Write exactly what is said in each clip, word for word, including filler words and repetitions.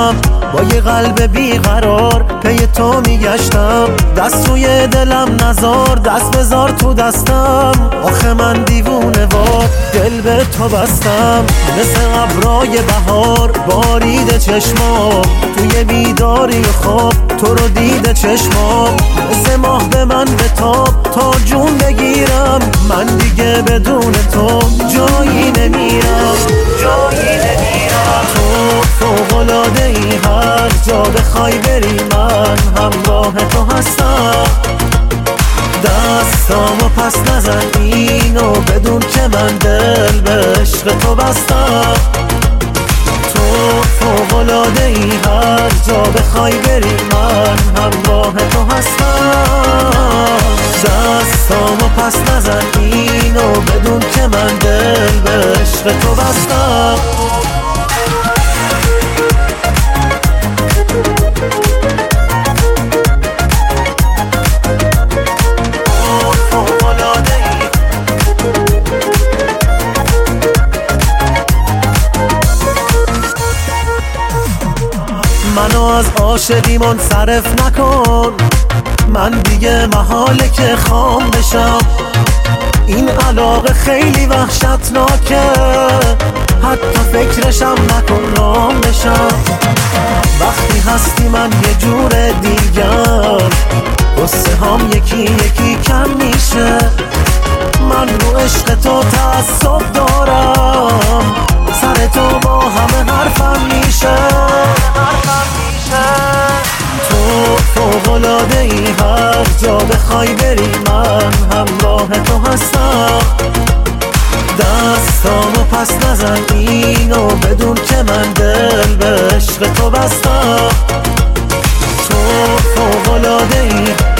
گشتم، با یه قلب بیقرار پی تو میگشتم. دست روی دلم نزار، دست بذار تو دستم. آخه من دیوونه وار دل به تو بستم. مثل ابرای بهار بارید چشمام، توی بیداری و خواب تو رو دیده چشمام. مثل ماه به من بتاب تا جون بگیرم، من دیگه بدون تو جایی نمیرم، جایی نمیرم. تو فوق‌العاده ای، هر جا بخوای بری من همراه تو هستم. دستامو پس نزن اینو بدون که من دل به عشق تو بستم. تو فوق‌العاده ای، هر جا بخوای بری من همراه تو هستم. دستامو پس نزن اینو بدون که من دل به عشق تو بستم. منو از عاشقی منصرف نکن، من دیگه محاله که خام بشم. این علاقه خیلی وحشتناکه، حتی فکرشم نکن رام بشم. وقتی هستی من یه جور دیگر، قصه هم یکی یکی کم میشه. من رو عشق تو تعصب دارم، سر تو با همه حرفم میشه. تو فوق‌العاده ای، هر جا بخوای بری من همراه تو هستم. دستامو پس نزن اینو بدون که من دل به عشق تو بستم. تو فوق‌العاده ای،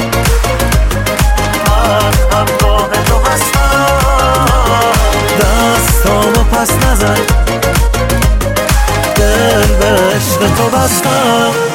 من همراه تو هستم. دستامو پس نزن دل به عشق تو بستم.